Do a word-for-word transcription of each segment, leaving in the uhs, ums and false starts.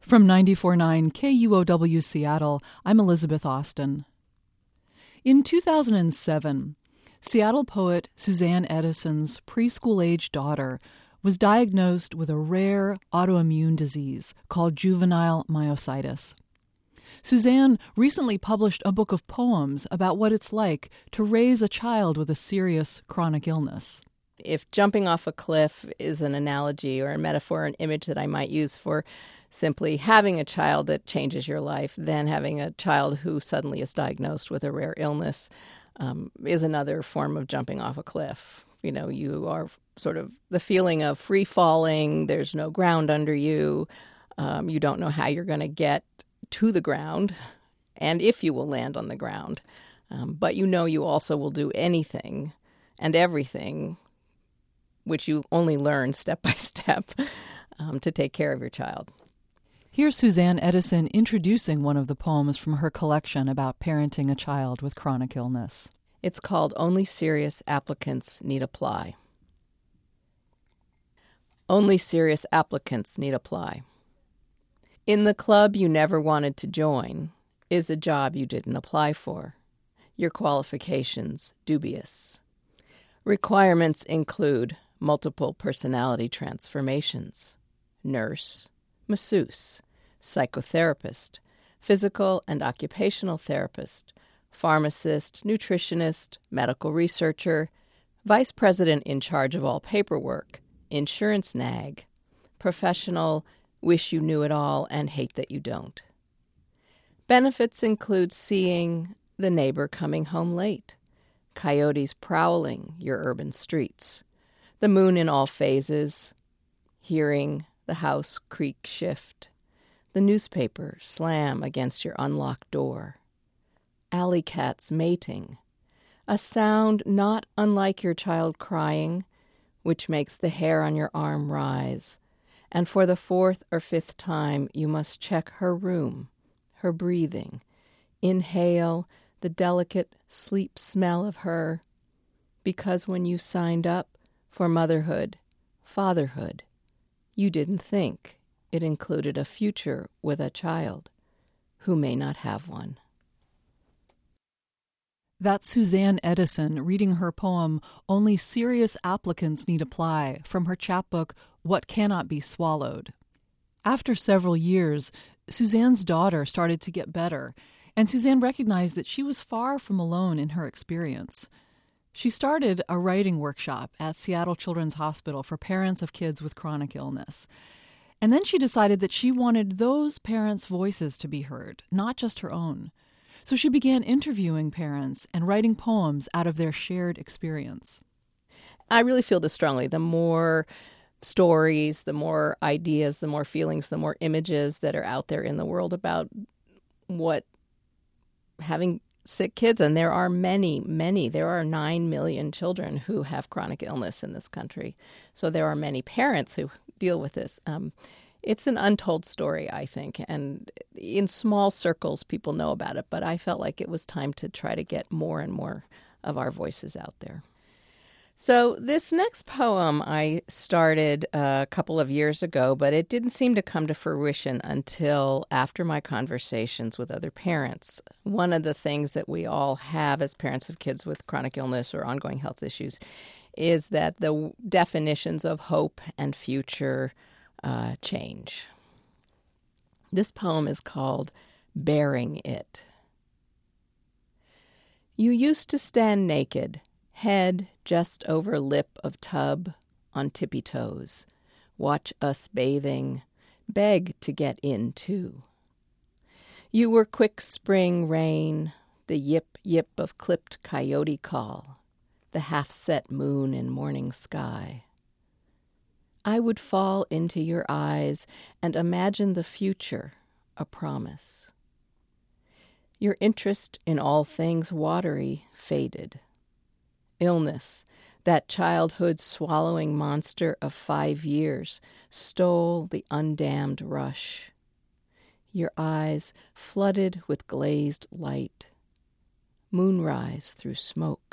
From ninety-four point nine K U O W Seattle, I'm Elizabeth Austin. In two thousand seven, Seattle poet Suzanne Edison's preschool-age daughter was diagnosed with a rare autoimmune disease called juvenile myositis. Suzanne recently published a book of poems about what it's like to raise a child with a serious chronic illness. If jumping off a cliff is an analogy or a metaphor, an image that I might use for simply having a child that changes your life, then having a child who suddenly is diagnosed with a rare illness um, is another form of jumping off a cliff. You know, you are sort of the feeling of free falling, there's no ground under you, um, you don't know how you're going to get to the ground and if you will land on the ground. Um, but you know you also will do anything and everything, which you only learn step by step, um, to take care of your child. Here's Suzanne Edison introducing one of the poems from her collection about parenting a child with chronic illness. It's called Only Serious Applicants Need Apply. Only serious applicants need apply. In the club you never wanted to join is a job you didn't apply for. Your qualifications dubious. Requirements include multiple personality transformations, nurse, masseuse, psychotherapist, physical and occupational therapist, pharmacist, nutritionist, medical researcher, vice president in charge of all paperwork, insurance nag, professional, wish you knew it all and hate that you don't. Benefits include seeing the neighbor coming home late, coyotes prowling your urban streets, the moon in all phases, hearing the house creak shift, the newspaper slam against your unlocked door, alley cats mating, a sound not unlike your child crying, which makes the hair on your arm rise, and for the fourth or fifth time you must check her room, her breathing, inhale the delicate sleep smell of her, because when you signed up for motherhood, fatherhood, you didn't think it included a future with a child who may not have one. That's Suzanne Edison reading her poem, Only Serious Applicants Need Apply, from her chapbook, What Cannot Be Swallowed. After several years, Suzanne's daughter started to get better, and Suzanne recognized that she was far from alone in her experience. She started a writing workshop at Seattle Children's Hospital for parents of kids with chronic illness. And then she decided that she wanted those parents' voices to be heard, not just her own. So she began interviewing parents and writing poems out of their shared experience. I really feel this strongly. The more stories, the more ideas, the more feelings, the more images that are out there in the world about what having sick kids, and there are many, many, there are nine million children who have chronic illness in this country. So there are many parents who deal with this. Um, It's an untold story, I think, and in small circles people know about it, but I felt like it was time to try to get more and more of our voices out there. So this next poem I started a couple of years ago, but it didn't seem to come to fruition until after my conversations with other parents. One of the things that we all have as parents of kids with chronic illness or ongoing health issues is that the definitions of hope and future Uh, change. This poem is called Bearing It. You used to stand naked, head just over lip of tub, on tippy toes, watch us bathing, beg to get in too. You were quick spring rain, the yip-yip of clipped coyote call, the half-set moon in morning sky. I would fall into your eyes and imagine the future, a promise. Your interest in all things watery faded. Illness, that childhood swallowing monster of five years, stole the undammed rush. Your eyes flooded with glazed light. Moonrise through smoke.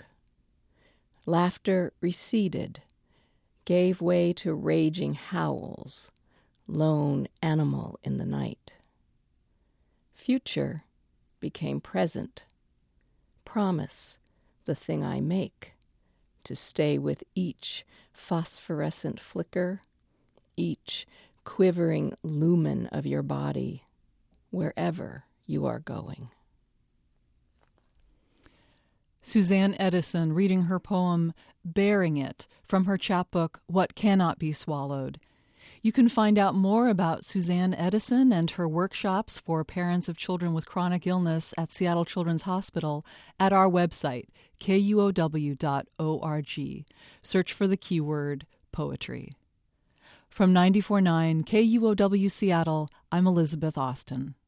Laughter receded, gave way to raging howls, lone animal in the night. Future became present. Promise, the thing I make, to stay with each phosphorescent flicker, each quivering lumen of your body, wherever you are going. Suzanne Edison reading her poem Bearing It from her chapbook What Cannot Be Swallowed. You can find out more about Suzanne Edison and her workshops for parents of children with chronic illness at Seattle Children's Hospital at our website, K U O W dot org. Search for the keyword poetry. From ninety-four point nine K U O W Seattle, I'm Elizabeth Austin.